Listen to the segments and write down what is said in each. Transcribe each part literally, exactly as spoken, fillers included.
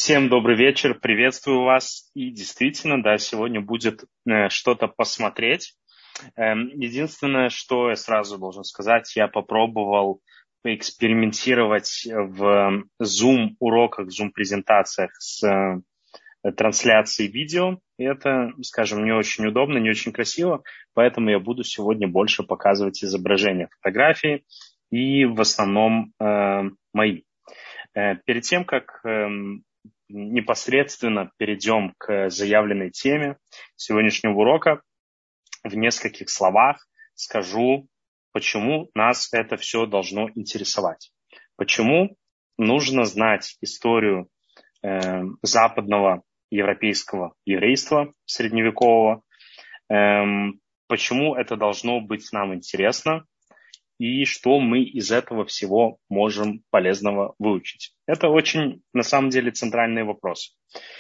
Всем добрый вечер, приветствую вас. И действительно, да, сегодня будет э, что-то посмотреть. Эм, единственное, что я сразу должен сказать, я попробовал поэкспериментировать в Zoom-уроках, Zoom-презентациях с э, трансляцией видео. И это, скажем, не очень удобно, не очень красиво, поэтому я буду сегодня больше показывать изображения, фотографии и в основном э, мои. Э, перед тем, как эм, непосредственно перейдем к заявленной теме сегодняшнего урока, в нескольких словах скажу, почему нас это все должно интересовать. Почему нужно знать историю э, западного европейского еврейства средневекового, э, почему это должно быть нам интересно, и что мы из этого всего можем полезного выучить. Это очень, на самом деле, центральный вопрос.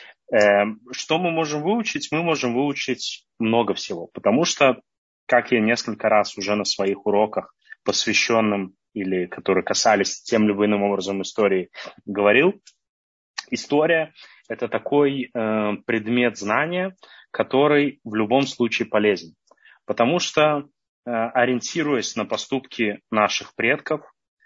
Что мы можем выучить? Мы можем выучить много всего, потому что, как я несколько раз уже на своих уроках, посвященным или которые касались тем или иным образом истории, говорил, история – это такой э, предмет знания, который в любом случае полезен, потому что ориентируясь на поступки наших предков,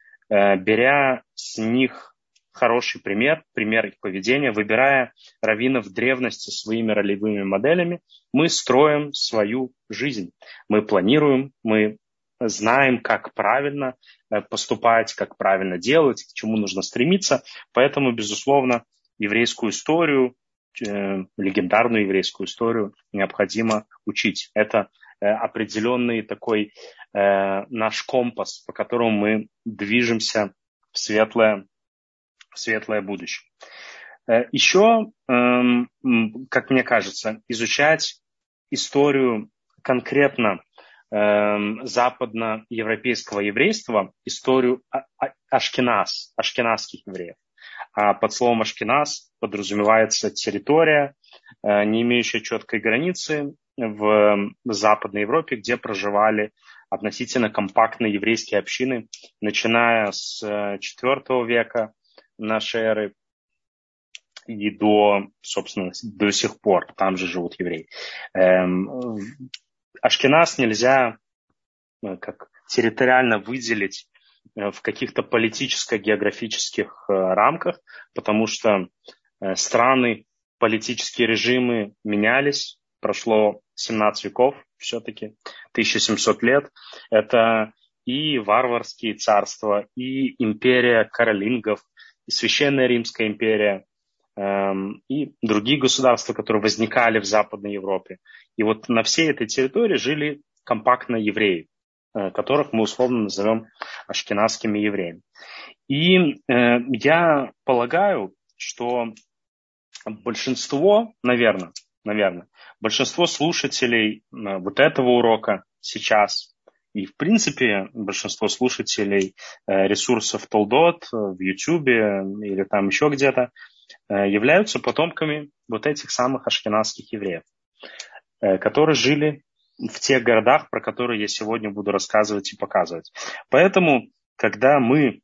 беря с них хороший пример, пример их поведения, выбирая раввинов древности своими ролевыми моделями, мы строим свою жизнь. Мы планируем, мы знаем, как правильно поступать, как правильно делать, к чему нужно стремиться. Поэтому, безусловно, еврейскую историю, легендарную еврейскую историю необходимо учить. Это определенный такой э, наш компас, по которому мы движемся в светлое, в светлое будущее. Э, еще, э, как мне кажется, изучать историю конкретно э, западноевропейского еврейства, историю а- а- ашкеназ, ашкеназских евреев. А под словом ашкеназ подразумевается территория, э, не имеющая четкой границы, в Западной Европе, где проживали относительно компактные еврейские общины, начиная с четвёртого века нашей эры и до, собственно, до сих пор. Там же живут евреи. Эм, Ашкеназ нельзя как территориально выделить в каких-то политическо-географических рамках, потому что страны, политические режимы менялись. Прошло семнадцать веков все-таки, тысяча семьсот лет. Это и варварские царства, и империя каролингов, и Священная Римская империя, эм, и другие государства, которые возникали в Западной Европе. И вот на всей этой территории жили компактно евреи, э, которых мы условно назовем ашкеназскими евреями. И э, я полагаю, что большинство, наверное, наверное, большинство слушателей вот этого урока сейчас и, в принципе, большинство слушателей ресурсов Толдот в Ютубе или там еще где-то являются потомками вот этих самых ашкеназских евреев, которые жили в тех городах, про которые я сегодня буду рассказывать и показывать. Поэтому, когда мы,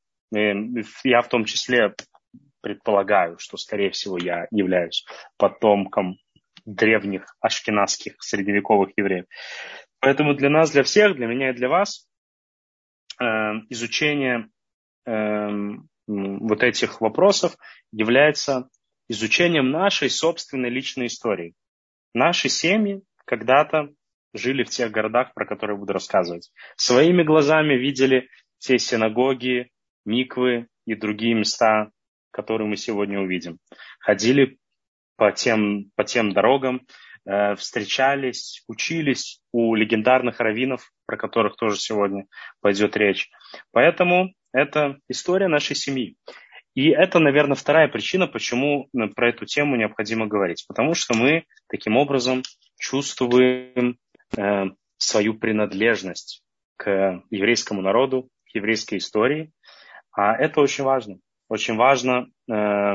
я в том числе предполагаю, что, скорее всего, я являюсь потомком древних ашкеназских средневековых евреев. Поэтому для нас, для всех, для меня и для вас э, изучение э, вот этих вопросов является изучением нашей собственной личной истории. Наши семьи когда-то жили в тех городах, про которые я буду рассказывать. Своими глазами видели те синагоги, миквы и другие места, которые мы сегодня увидим. Ходили по тем, по тем дорогам, э, встречались, учились у легендарных раввинов, про которых тоже сегодня пойдет речь. Поэтому это история нашей семьи. И это, наверное, вторая причина, почему про эту тему необходимо говорить. Потому что мы таким образом чувствуем э, свою принадлежность к еврейскому народу, к еврейской истории. А это очень важно. Очень важно э,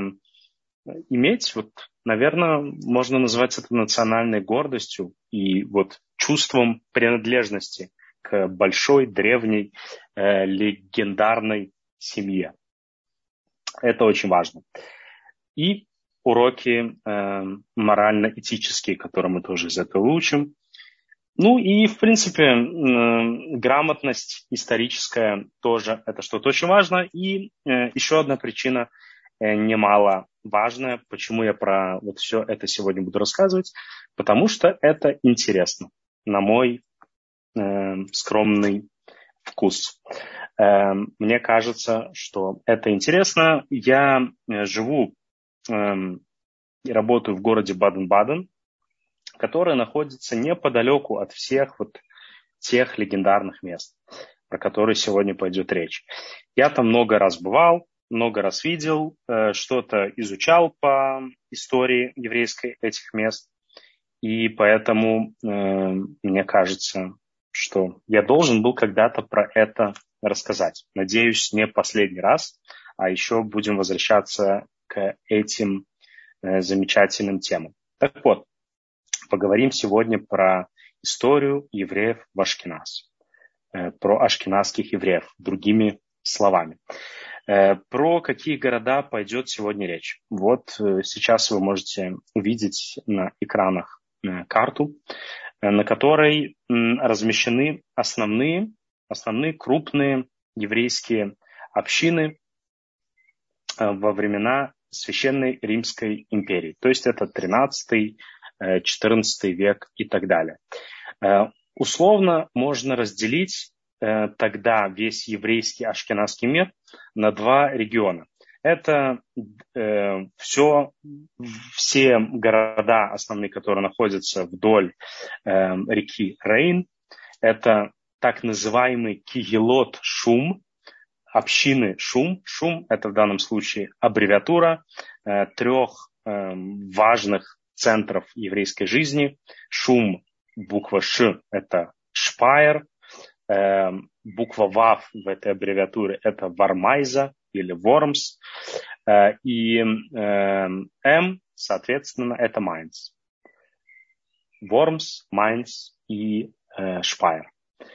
иметь, вот, наверное, можно назвать это национальной гордостью и вот чувством принадлежности к большой, древней, э, легендарной семье. Это очень важно. И уроки э, морально-этические, которые мы тоже из этого учим. Ну и, в принципе, э, грамотность историческая тоже это что-то очень важно. И э, еще одна причина э, немало важная, почему я про вот все это сегодня буду рассказывать, потому что это интересно, на мой э, скромный вкус. Э, мне кажется, что это интересно. Я э, живу э, и работаю в городе Баден-Баден, который находится неподалеку от всех вот тех легендарных мест, про которые сегодня пойдет речь. Я там много раз бывал, много раз видел, э, что-то изучал по истории еврейской этих мест, и поэтому э, мне кажется, что я должен был когда-то про это рассказать. Надеюсь, не последний раз, а еще будем возвращаться к этим э, замечательным темам. Так вот, поговорим сегодня про историю евреев в Ашкеназ, про ашкеназских евреев, другими словами. Про какие города пойдет сегодня речь? Вот сейчас вы можете увидеть на экранах карту, на которой размещены основные, основные крупные еврейские общины во времена Священной Римской империи. То есть это тринадцатый четырнадцатый век и так далее. Условно можно разделить тогда весь еврейский ашкеназский мир на два региона. Это все, все города основные, которые находятся вдоль реки Рейн. Это так называемый Кигелот Шум, общины Шум. Шум – это в данном случае аббревиатура трех важных центров еврейской жизни. Шум, буква Ш – это Шпайер, э, буква Вав в этой аббревиатуре – это Вармайза или Вормс, э, и э, М, соответственно, это Майнц. Вормс, Майнц и э, Шпайер.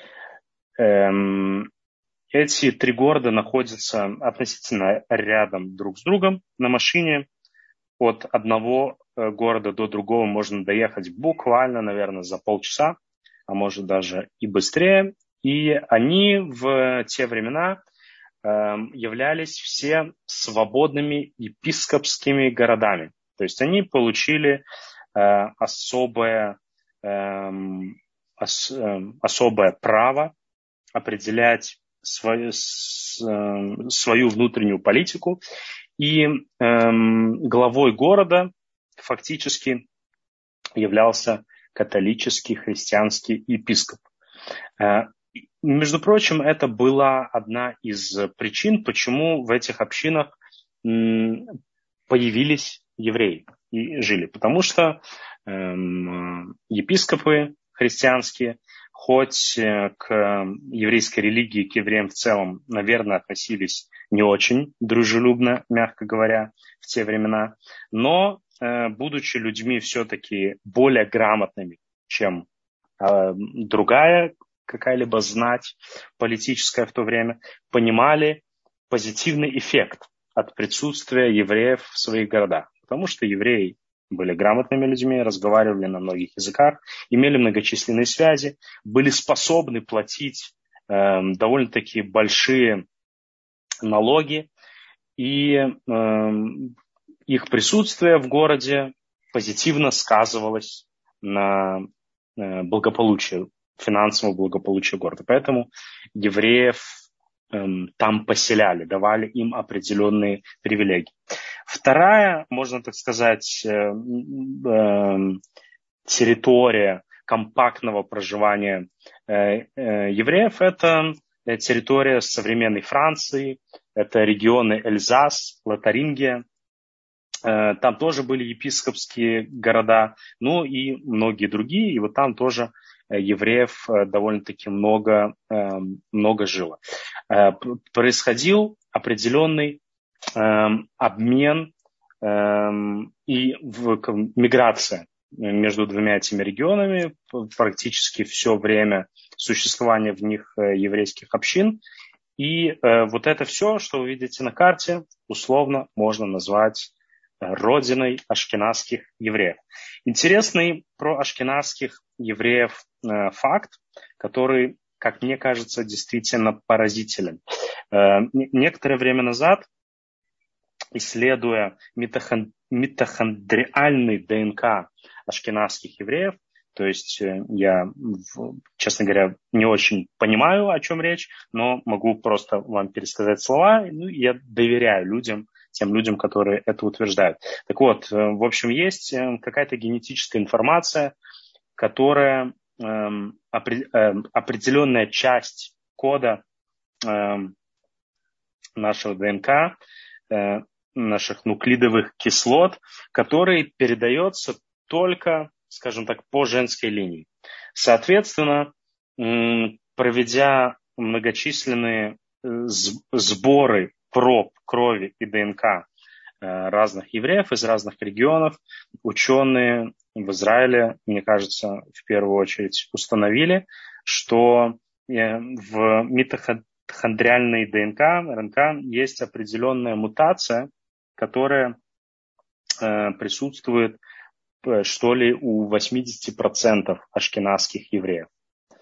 Эм, эти три города находятся относительно рядом друг с другом на машине. От одного города до другого можно доехать буквально, наверное, за полчаса, а может даже и быстрее. И они в те времена э, являлись все свободными епископскими городами. То есть они получили э, особое, э, ос, э, особое право определять свою, с, э, свою внутреннюю политику. И э, главой города фактически являлся католический христианский епископ. Э, между прочим, это была одна из причин, почему в этих общинах э, появились евреи и жили. Потому что э, епископы христианские, хоть к еврейской религии, к евреям в целом, наверное, относились не очень дружелюбно, мягко говоря, в те времена, но, будучи людьми все-таки более грамотными, чем другая какая-либо знать политическая в то время, понимали позитивный эффект от присутствия евреев в своих городах. Потому что евреи были грамотными людьми, разговаривали на многих языках, имели многочисленные связи, были способны платить э, довольно-таки большие налоги, и э, их присутствие в городе позитивно сказывалось на э, благополучии, финансовом благополучии города. Поэтому евреев э, там поселяли, давали им определенные привилегии. Вторая, можно так сказать, э, э, территория компактного проживания э, э, евреев – это территория современной Франции, это регионы Эльзас, Лотарингия. Э, там тоже были епископские города, ну и многие другие. И вот там тоже евреев довольно-таки много, э, много жило. Э, происходил определенный Эм, обмен эм, и в, миграция между двумя этими регионами практически все время существования в них еврейских общин. И э, вот это все, что вы видите на карте, условно можно назвать родиной ашкеназских евреев. Интересный про ашкеназских евреев э, факт, который, как мне кажется, действительно поразителен. Э, некоторое время назад, исследуя митохон, митохондриальный ДНК ашкеназских евреев, то есть я, честно говоря, не очень понимаю, о чем речь, но могу просто вам пересказать слова. Ну, я доверяю людям, тем людям, которые это утверждают. Так вот, в общем, есть какая-то генетическая информация, которая эм, определенная часть кода эм, нашего ДНК, э, наших нуклидовых кислот, который передается только, скажем так, по женской линии. Соответственно, проведя многочисленные сборы проб крови и ДНК разных евреев из разных регионов, ученые в Израиле, мне кажется, в первую очередь установили, что в митохондриальной ДНК, РНК, есть определенная мутация, которая присутствует, что ли, у восемьдесят процентов ашкеназских евреев.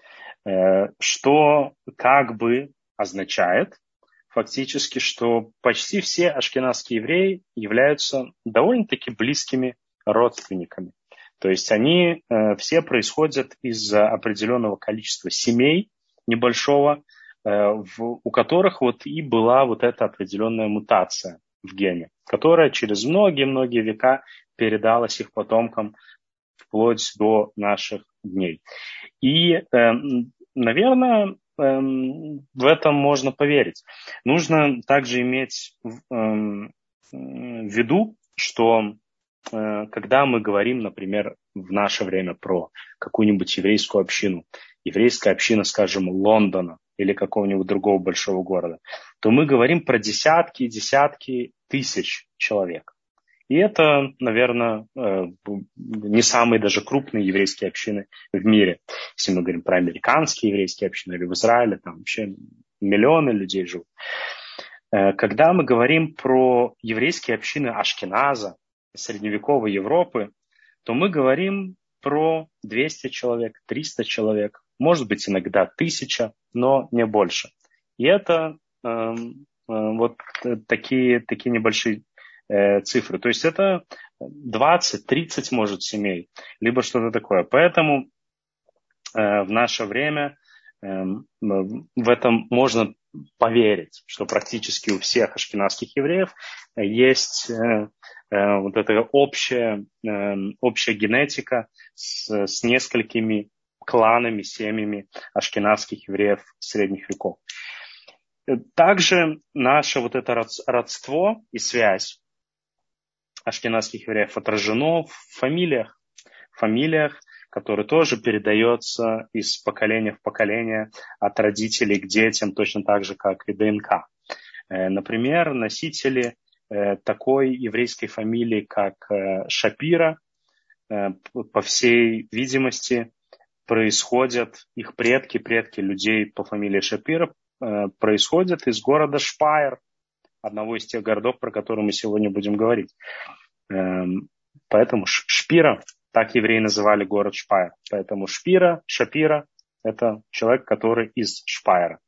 Что как бы означает фактически, что почти все ашкеназские евреи являются довольно-таки близкими родственниками. То есть они все происходят из определенного количества семей небольшого, у которых вот и была вот эта определенная мутация в гене, которая через многие-многие века передалась их потомкам вплоть до наших дней. И, наверное, в этом можно поверить. Нужно также иметь в виду, что когда мы говорим, например, в наше время про какую-нибудь еврейскую общину, еврейская община, скажем, Лондона или какого-нибудь другого большого города, то мы говорим про десятки и десятки тысяч человек. И это, наверное, не самые даже крупные еврейские общины в мире. Если мы говорим про американские еврейские общины или в Израиле, там вообще миллионы людей живут. Когда мы говорим про еврейские общины Ашкеназа, средневековой Европы, то мы говорим про двести человек, триста человек, может быть, иногда тысяча, но не больше. И это э, э, вот такие, такие небольшие э, цифры. То есть это двадцать-тридцать, может, семей, либо что-то такое. Поэтому э, в наше время э, в этом можно поверить, что практически у всех ашкеназских евреев есть э, э, вот эта общая, э, общая генетика с, с несколькими кланами, семьями ашкеназских евреев средних веков. Также наше вот это родство и связь ашкеназских евреев отражено в фамилиях, фамилиях, которые тоже передается из поколения в поколение от родителей к детям, точно так же, как и ДНК. Например, носители такой еврейской фамилии, как Шапира, по всей видимости, происходят, их предки, предки людей по фамилии Шапира, происходят из города Шпайер, одного из тех городов, про которые мы сегодня будем говорить. Поэтому Шпира, так евреи называли город Шпайер. Поэтому Шпира, Шапира – это человек, который из Шпайера.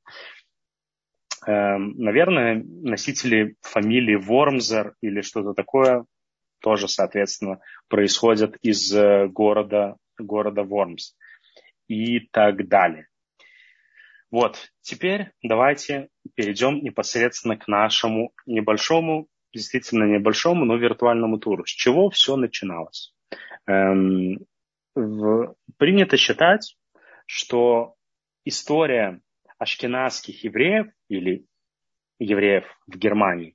Наверное, носители фамилии Вормзер или что-то такое тоже, соответственно, происходят из города, города Вормс и так далее. Вот, теперь давайте перейдем непосредственно к нашему небольшому, действительно небольшому, но виртуальному туру. С чего все начиналось? Эм, в, принято считать, что история ашкеназских евреев или евреев в Германии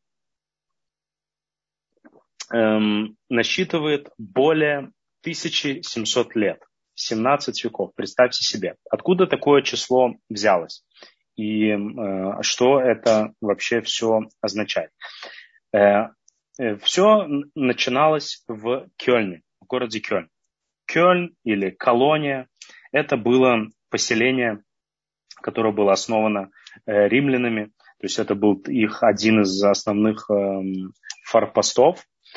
эм, насчитывает более тысяча семьсот лет. семнадцать веков, представьте себе. Откуда такое число взялось? И э, что это вообще все означает? Э, э, все начиналось в Кёльне, в городе Кёльн. Кёльн или колония – это было поселение, которое было основано э, римлянами. То есть это был их один из основных э, форпостов.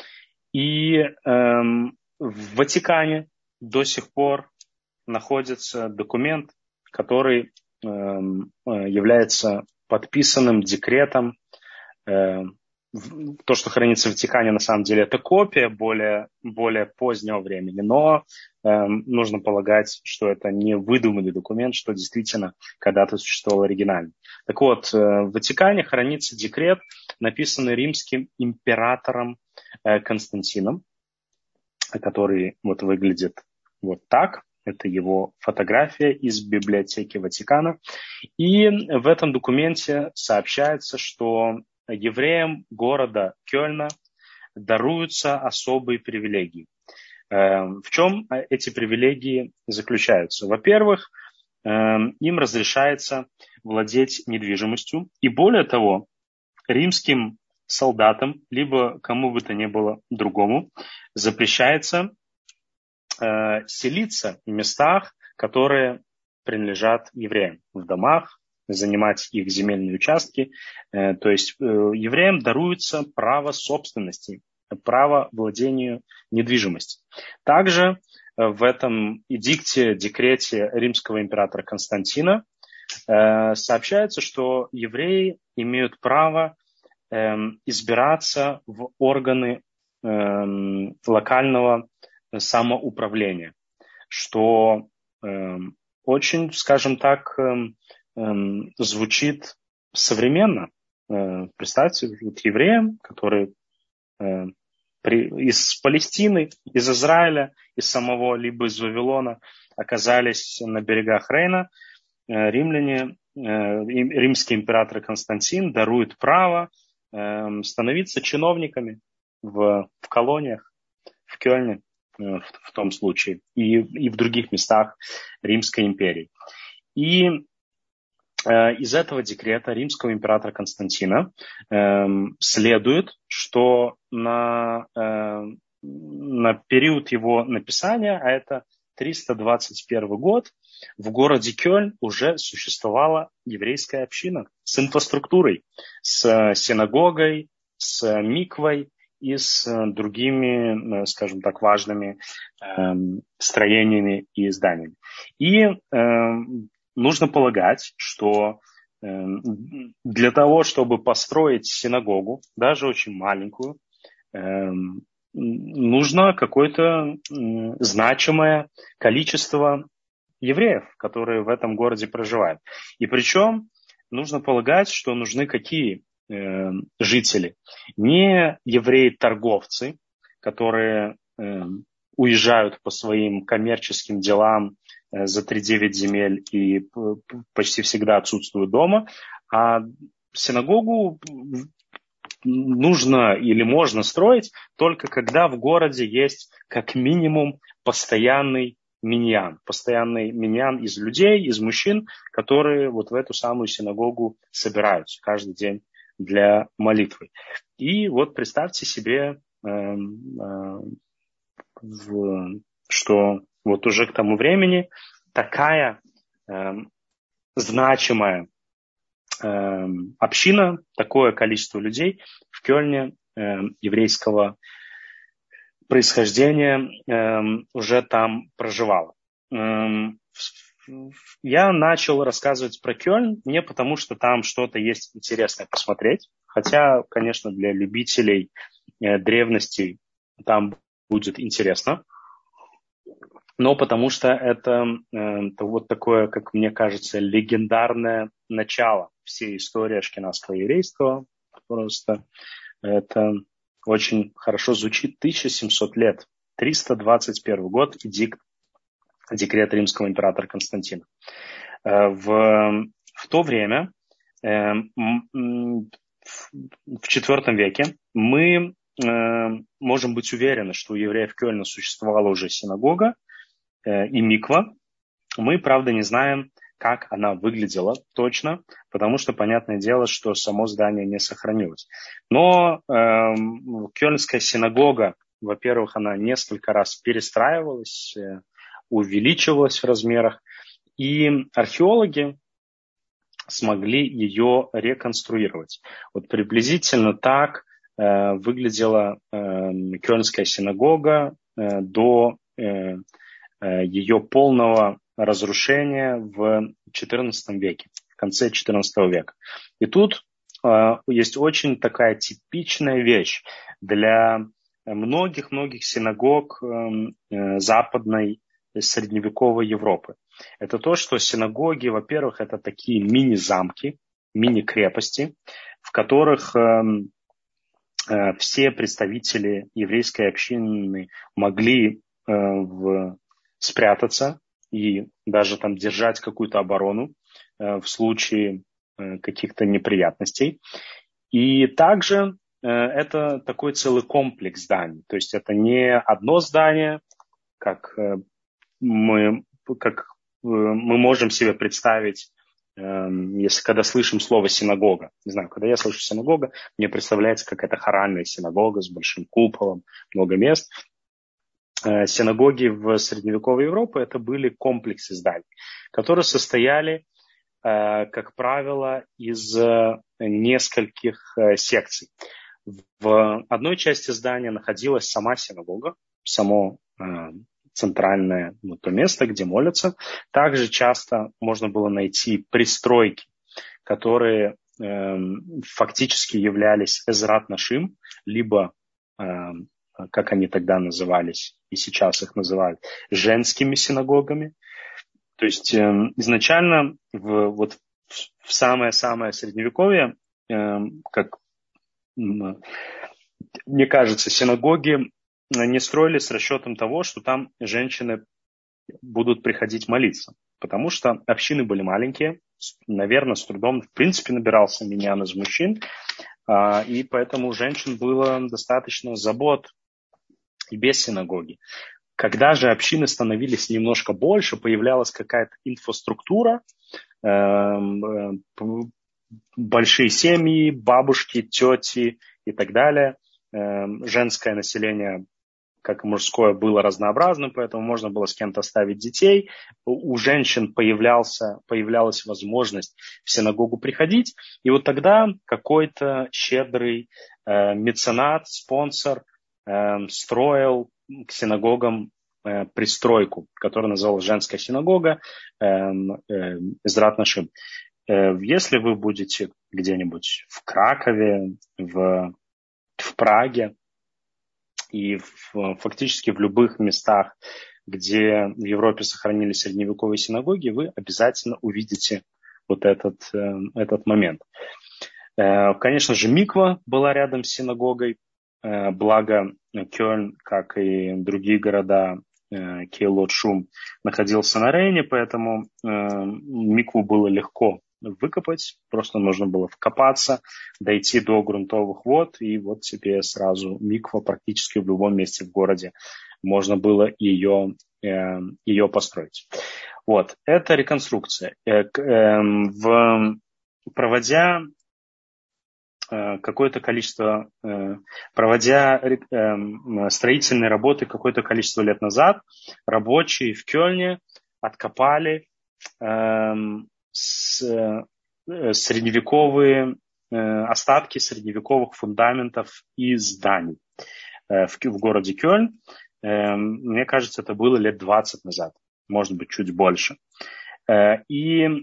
И эм, в Ватикане до сих пор находится документ, который эм, является подписанным декретом. Эм, то, что хранится в Ватикане, на самом деле, это копия более, более позднего времени, но эм, нужно полагать, что это не выдуманный документ, что действительно когда-то существовал оригинально. Так вот, э, в Ватикане хранится декрет, написанный римским императором э, Константином, который вот выглядит вот так. Это его фотография из библиотеки Ватикана. И в этом документе сообщается, что евреям города Кёльна даруются особые привилегии. В чем эти привилегии заключаются? Во-первых, им разрешается владеть недвижимостью. И более того, римским солдатам, либо кому бы то ни было другому, запрещается селиться в местах, которые принадлежат евреям, в домах, занимать их земельные участки. То есть евреям даруется право собственности, право владению недвижимостью. Также в этом эдикте, декрете римского императора Константина сообщается, что евреи имеют право избираться в органы локального самоуправления, что очень, скажем так, звучит современно. Представьте, вот евреям, которые из Палестины, из Израиля, из самого, либо из Вавилона оказались на берегах Рейна, римляне, римский император Константин дарует право становиться чиновниками в, в колониях, в Кёльне, в, в том случае, и, и в других местах Римской империи. И э, из этого декрета римского императора Константина э, следует, что на, э, на период его написания, а это триста двадцать первый год, в городе Кёльн уже существовала еврейская община с инфраструктурой, с синагогой, с миквой и с другими, скажем так, важными э, строениями и зданиями. И э, нужно полагать, что э, для того, чтобы построить синагогу, даже очень маленькую, э, нужно какое-то э, значимое количество евреев, которые в этом городе проживают. И причем нужно полагать, что нужны какие э, жители? Не евреи-торговцы, которые э, уезжают по своим коммерческим делам э, за три девять земель и почти всегда отсутствуют дома, а синагогу нужно или можно строить только когда в городе есть как минимум постоянный миньян, постоянный миньян из людей, из мужчин, которые вот в эту самую синагогу собираются каждый день для молитвы. И вот представьте себе, э, э, в, что вот уже к тому времени такая э, значимая э, община, такое количество людей в Кёльне э, еврейского происхождения э, уже там проживало. Э, я начал рассказывать про Кёльн не потому, что там что-то есть интересное посмотреть, хотя, конечно, для любителей э, древностей там будет интересно, но потому что это, э, это вот такое, как мне кажется, легендарное начало всей истории ашкеназского еврейства. Просто это очень хорошо звучит. тысяча семьсот лет, триста двадцать первый год, эдикт, декрет римского императора Константина. В, в то время, в четвёртом веке, мы можем быть уверены, что у евреев Кёльна существовала уже синагога и миква. Мы, правда, не знаем, как она выглядела точно, потому что, понятное дело, что само здание не сохранилось. Но э, Кёльнская синагога, во-первых, она несколько раз перестраивалась, э, увеличивалась в размерах, и археологи смогли ее реконструировать. Вот приблизительно так выглядела Кёльнская синагога до ее полного разрушения в четырнадцатом веке, в конце четырнадцатого века. И тут есть очень такая типичная вещь для многих-многих синагог западной средневековой Европы. Это то, что синагоги, во-первых, это такие мини-замки, мини-крепости, в которых все представители еврейской общины могли в, спрятаться и даже там держать какую-то оборону в случае каких-то неприятностей. И также это такой целый комплекс зданий. То есть это не одно здание, как мы, как мы можем себе представить, если когда слышим слово синагога. Не знаю, когда я слышу синагога, мне представляется какая-то хоральная синагога с большим куполом, много мест. Синагоги в средневековой Европе это были комплексы зданий, которые состояли, как правило, из нескольких секций. В одной части здания находилась сама синагога, само центральное ну, то место, где молятся. Также часто можно было найти пристройки, которые э, фактически являлись эзрат нашим, либо, э, как они тогда назывались, и сейчас их называют, женскими синагогами. То есть э, изначально в, вот, в самое-самое средневековье, э, как э, мне кажется, синагоги не строили с расчетом того, что там женщины будут приходить молиться. Потому что общины были маленькие, наверное, с трудом, в принципе, набирался миньян из мужчин, и поэтому у женщин было достаточно забот и без синагоги. Когда же общины становились немножко больше, появлялась какая-то инфраструктура, большие семьи, бабушки, тети и так далее, женское население, как и мужское, было разнообразным, поэтому можно было с кем-то оставить детей. У женщин появлялся, появлялась возможность в синагогу приходить. И вот тогда какой-то щедрый э, меценат, спонсор э, строил к синагогам э, пристройку, которая называлась женская синагога э, э, эзрат нашим. Э, если вы будете где-нибудь в Кракове, в, в Праге, и в, фактически в любых местах, где в Европе сохранились средневековые синагоги, вы обязательно увидите вот этот, этот момент. Конечно же, миква была рядом с синагогой, благо Кёльн, как и другие города, Кейлот, Шум, находился на Рейне, поэтому микву было легко выкопать, просто нужно было вкопаться, дойти до грунтовых вод, и вот тебе сразу миква практически в любом месте в городе можно было ее, э, ее построить. Вот, это реконструкция. Э, э, в, проводя э, какое-то количество, э, проводя э, строительные работы какое-то количество лет назад, рабочие в Кёльне откопали э, С, э, средневековые э, остатки средневековых фундаментов и зданий э, в, в городе Кёльн. Э, мне кажется, это было лет двадцать назад, может быть, чуть больше. Э, и э,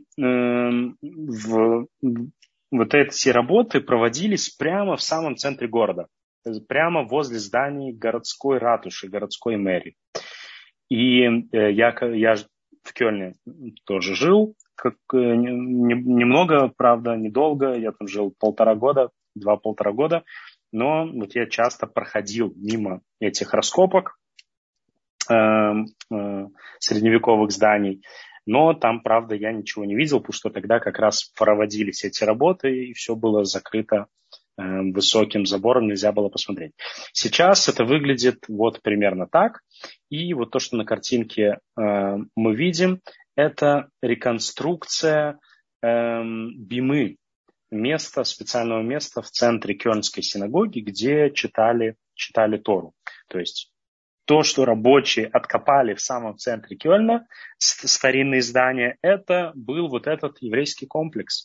в, вот эти работы проводились прямо в самом центре города, прямо возле зданий городской ратуши, городской мэрии. И э, я, я в Кёльне тоже жил, как, не, немного, правда, недолго, я там жил полтора года, два-полтора года, но вот я часто проходил мимо этих раскопок э, э, средневековых зданий, но там, правда, я ничего не видел, потому что тогда как раз проводились эти работы, и все было закрыто э, высоким забором, нельзя было посмотреть. Сейчас это выглядит вот примерно так, и вот то, что на картинке э, мы видим, это реконструкция э, бимы, места, специального места в центре Кёльнской синагоги, где читали, читали Тору. То есть то, что рабочие откопали в самом центре Кёльна, старинные здания, это был вот этот еврейский комплекс.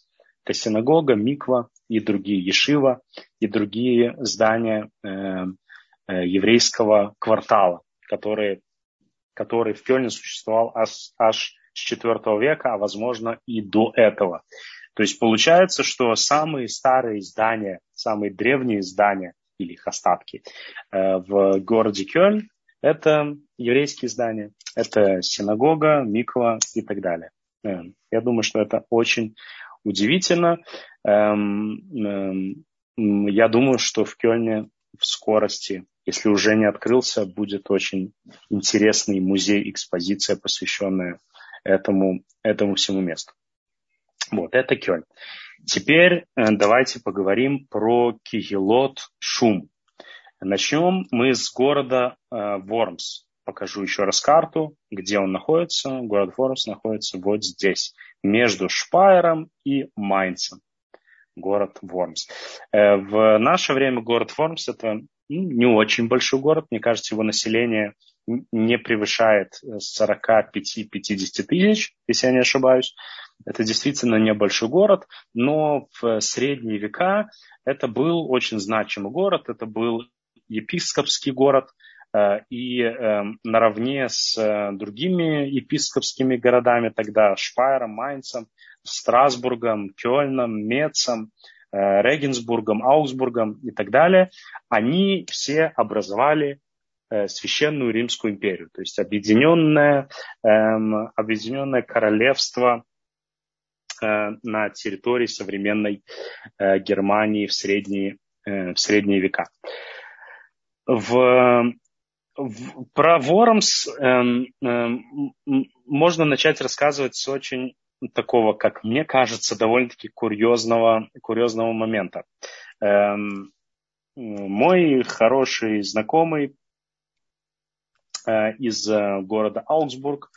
Это синагога, миква и другие ешива, и другие здания э, э, еврейского квартала, которые, который в Кёльне существовал аж, аж с четвёртого века, а возможно и до этого. То есть получается, что самые старые здания, самые древние здания или их остатки э, в городе Кёльн — это еврейские здания, это синагога, миква и так далее. Э, я думаю, что это очень удивительно. Эм, эм, я думаю, что в Кёльне в скорости, если уже не открылся, будет очень интересный музей, экспозиция, посвященная этому, этому всему месту. Вот, это Кёльн. Теперь э, давайте поговорим про Кигелот Шум. Начнем мы с города э, Вормс. Покажу еще раз карту, где он находится. Город Вормс находится вот здесь, между Шпайером и Майнцем. Город Вормс. Э, в наше время город Вормс — это ну, не очень большой город. Мне кажется, его население не превышает сорок пять - пятьдесят тысяч, если я не ошибаюсь. Это действительно небольшой город, но в средние века это был очень значимый город. Это был епископский город, и наравне с другими епископскими городами тогда, Шпайером, Майнцем, Страсбургом, Кёльном, Мецем, Регенсбургом, Аугсбургом и так далее, они все образовали Священную Римскую империю, то есть объединенное, эм, объединенное королевство э, на территории современной э, Германии в средние, э, в средние века. В, в, про Вормс эм, эм, можно начать рассказывать с очень такого, как мне кажется, довольно-таки курьезного, курьезного момента. Эм, мой хороший знакомый из города Аугсбург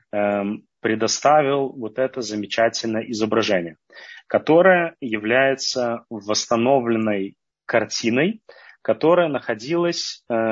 предоставил вот это замечательное изображение, которое является восстановленной картиной, которая находилась э,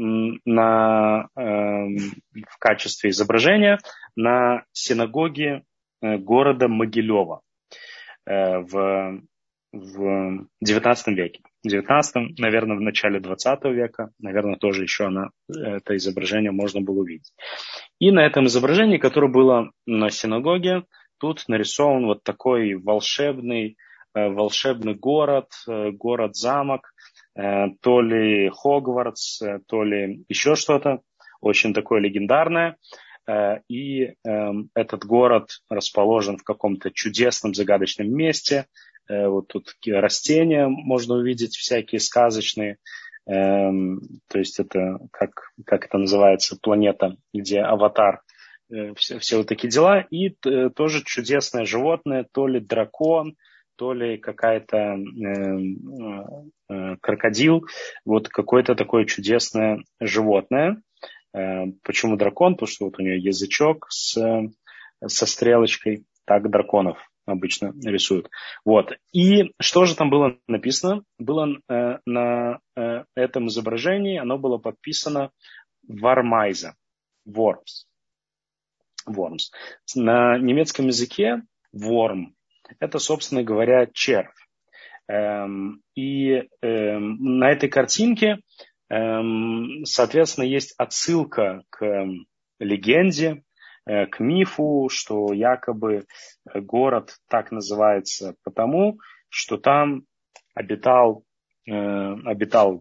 на, э, в качестве изображения на синагоге э, города Могилева э, в, в девятнадцатом веке. В девятнадцатом, наверное, в начале двадцатого века, наверное, тоже еще она, это изображение можно было увидеть. И на этом изображении, которое было на синагоге, тут нарисован вот такой волшебный, э, волшебный город, э, город-замок, э, то ли Хогвартс, э, то ли еще что-то, очень такое легендарное. Э, и э, этот город расположен в каком-то чудесном, загадочном месте. Э, вот тут такие растения можно увидеть, всякие сказочные. Эм, то есть это, как, как это называется, планета, где аватар, э, все, все вот такие дела. И э, тоже чудесное животное, то ли дракон, то ли какая-то э, э, крокодил. Вот какое-то такое чудесное животное. Э, почему дракон? Потому что вот у нее язычок с, со стрелочкой. Так драконов обычно рисуют. Вот. И что же там было написано? Было э, на э, этом изображении, оно было подписано Вармайза, Вормс. Вормс. На немецком языке Ворм — это, собственно говоря, червь. Эм, и эм, на этой картинке, эм, соответственно, есть отсылка к эм, легенде, к мифу, что якобы город так называется потому, что там обитал, э, обитал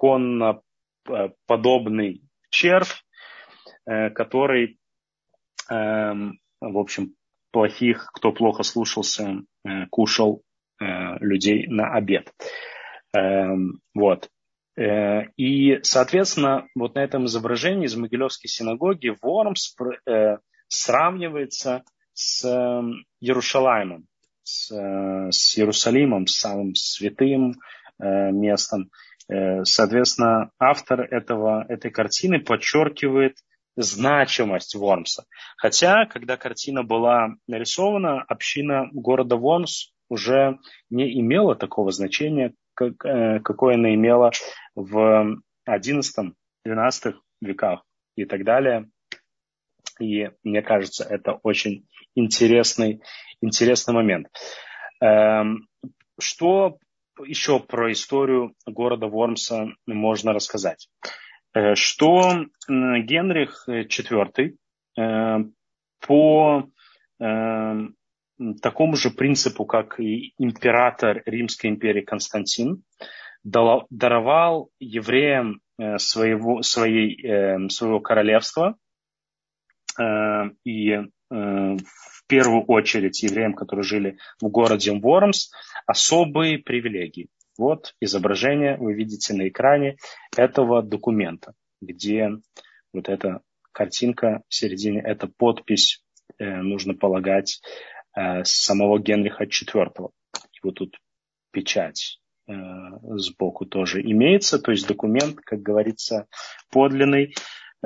драконоподобный червь, э, который, э, в общем, плохих, кто плохо слушался, э, кушал э, людей на обед. Э, вот. И, соответственно, вот на этом изображении из Могилевской синагоги Вормс э, сравнивается с Иерушалаймом, с, с Иерусалимом, с самым святым э, местом. Э, соответственно, автор этого, этой картины подчеркивает значимость Вормса. Хотя, когда картина была нарисована, община города Вормс уже не имела такого значения, как, э, какое она имела в одиннадцатом-двенадцатом веках и так далее. И мне кажется, это очень интересный, интересный момент. Что еще про историю города Вормса можно рассказать? Что Генрих четвёртый по такому же принципу, как и император Римской империи Константин, даровал евреям своего, своей, своего королевства и в первую очередь евреям, которые жили в городе Вормс, особые привилегии. Вот изображение вы видите на экране этого документа, где вот эта картинка в середине, это подпись, нужно полагать, самого Генриха четвёртого. И вот тут печать сбоку тоже имеется, то есть документ, как говорится, подлинный.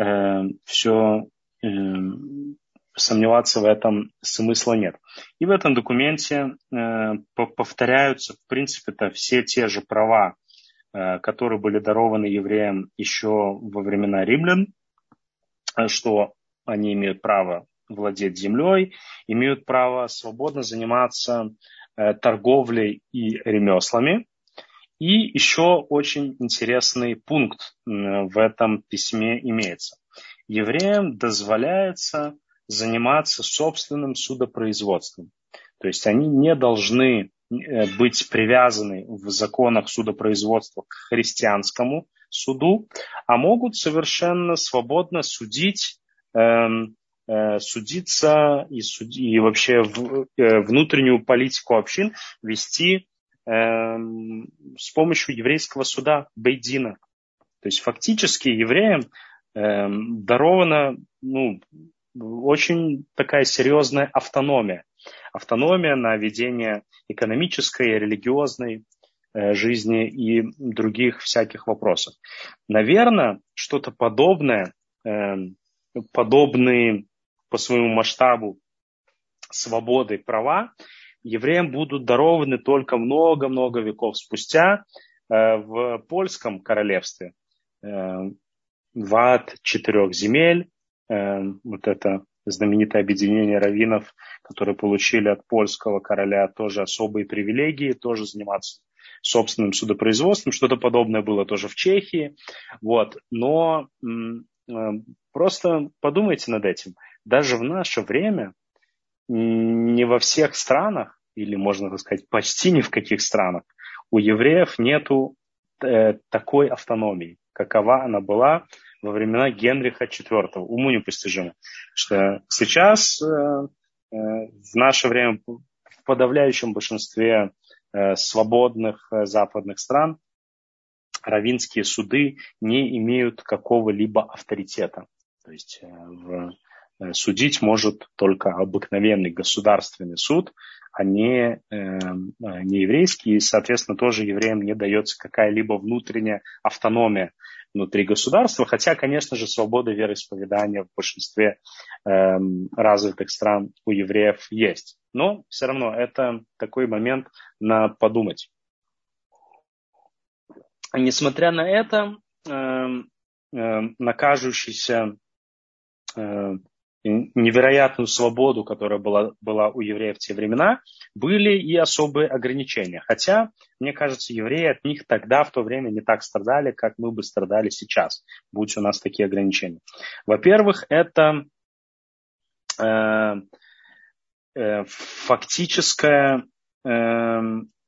Все, сомневаться в этом смысла нет. И в этом документе повторяются, в принципе-то, все те же права, которые были дарованы евреям еще во времена римлян, что они имеют право владеть землей, имеют право свободно заниматься торговлей и ремеслами. И еще очень интересный пункт в этом письме имеется. Евреям дозволяется заниматься собственным судопроизводством. То есть они не должны быть привязаны в законах судопроизводства к христианскому суду, а могут совершенно свободно судить, э, э, судиться и, суди, и вообще в, э, внутреннюю политику общин вести э, с помощью еврейского суда бейдина. То есть фактически евреям э, дарована ну, очень такая серьезная автономия. Автономия на ведение экономической, религиозной э, жизни и других всяких вопросов. Наверное, что-то подобное, э, подобные по своему масштабу свободы, права евреям будут дарованы только много-много веков спустя э, в польском королевстве. Э, вад четырех земель, э, вот это знаменитое объединение раввинов, которые получили от польского короля тоже особые привилегии, тоже заниматься собственным судопроизводством. Что-то подобное было тоже в Чехии. Вот. Но э, просто подумайте над этим. Даже в наше время не во всех странах, или можно так сказать, почти ни в каких странах, у евреев нету э, такой автономии, какова она была во времена Генриха четвёртого. Уму непостижимо. Что сейчас, э, э, в наше время, в подавляющем большинстве э, свободных э, западных стран раввинские суды не имеют какого-либо авторитета. То есть э, в судить может только обыкновенный государственный суд, а не, э, не еврейский. И, соответственно, тоже евреям не дается какая-либо внутренняя автономия внутри государства. Хотя, конечно же, свобода вероисповедания в большинстве э, развитых стран у евреев есть. Но все равно это такой момент на подумать. Несмотря на это, э, э, на кажущийся э, невероятную свободу, которая была, была у евреев в те времена, были и особые ограничения. Хотя, мне кажется, евреи от них тогда, в то время, не так страдали, как мы бы страдали сейчас, будь у нас такие ограничения. Во-первых, это э, э, фактическое э,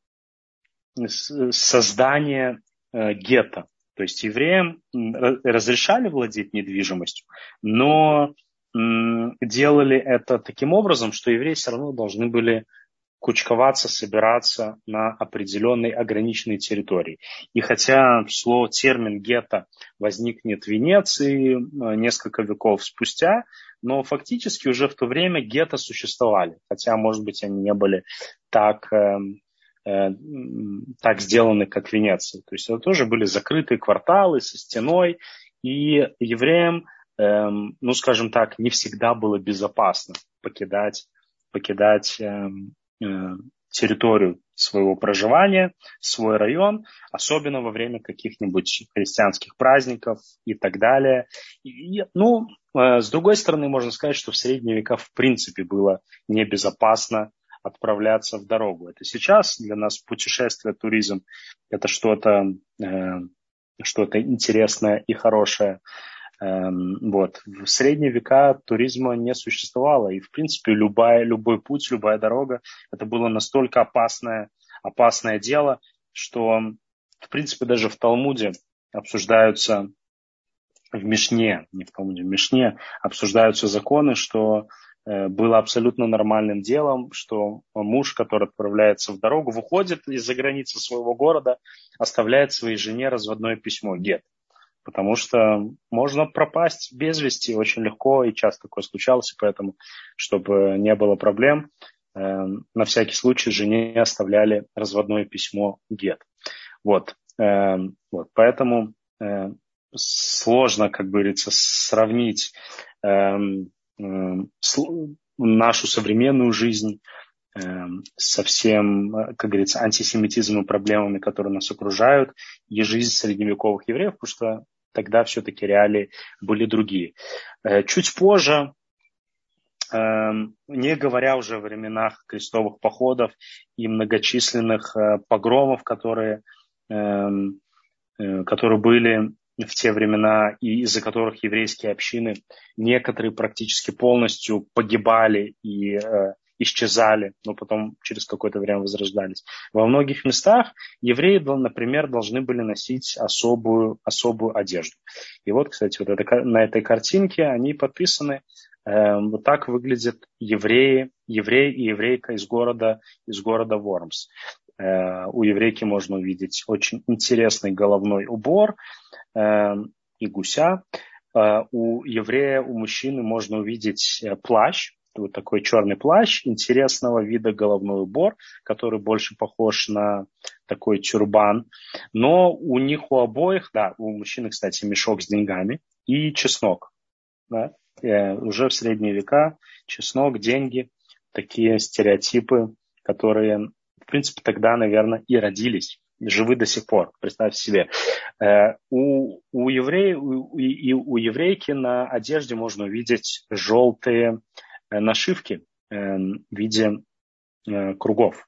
создание э, гетто. То есть евреям разрешали владеть недвижимостью, но делали это таким образом, что евреи все равно должны были кучковаться, собираться на определенной ограниченной территории. И хотя слово, термин гетто возникнет в Венеции несколько веков спустя, но фактически уже в то время гетто существовали. Хотя, может быть, они не были так, э, э, так сделаны, как в Венеции. То есть это тоже были закрытые кварталы со стеной, и евреям, ну, скажем так, не всегда было безопасно покидать, покидать э, э, территорию своего проживания, свой район, особенно во время каких-нибудь христианских праздников и так далее. И, ну, э, с другой стороны, можно сказать, что в средние века в принципе было небезопасно отправляться в дорогу. Это сейчас для нас путешествие, туризм – это что-то, э, что-то интересное и хорошее. Э, вот. В средние века туризма не существовало. И, в принципе, любая, любой путь, любая дорога – это было настолько опасное, опасное дело, что, в принципе, даже в Талмуде обсуждаются в Мишне, не в Талмуде, в Мишне обсуждаются законы, что э, было абсолютно нормальным делом, что муж, который отправляется в дорогу, выходит из-за границы своего города, оставляет своей жене разводное письмо, гет. Потому что можно пропасть без вести очень легко, и часто такое случалось, и поэтому, чтобы не было проблем, э, на всякий случай жене оставляли разводное письмо, гет. Вот, э, вот поэтому э, сложно, как говорится, сравнить э, э, нашу современную жизнь э, со всем, как говорится, антисемитизмом и проблемами, которые нас окружают, и жизнь средневековых евреев, потому что тогда все-таки реалии были другие. Э, чуть позже, э, не говоря уже о временах крестовых походов и многочисленных э, погромов, которые, э, э, которые были в те времена, и из-за которых еврейские общины некоторые практически полностью погибали и э, исчезали, но потом через какое-то время возрождались. Во многих местах евреи, например, должны были носить особую, особую одежду. И вот, кстати, вот это, на этой картинке они подписаны. Э, вот так выглядят евреи, еврей и еврейка из города, из города Вормс. Э, у еврейки можно увидеть очень интересный головной убор и гуся. У еврея, у мужчины можно увидеть плащ, вот такой черный плащ, интересного вида головной убор, который больше похож на такой тюрбан. Но у них у обоих, да, у мужчины, кстати, мешок с деньгами и чеснок. Да, уже в средние века чеснок, деньги, такие стереотипы, которые, в принципе, тогда, наверное, и родились. Живы до сих пор, представьте себе. Э, у, у, евреи, у, и у еврейки на одежде можно увидеть желтые э, нашивки э, в виде э, кругов,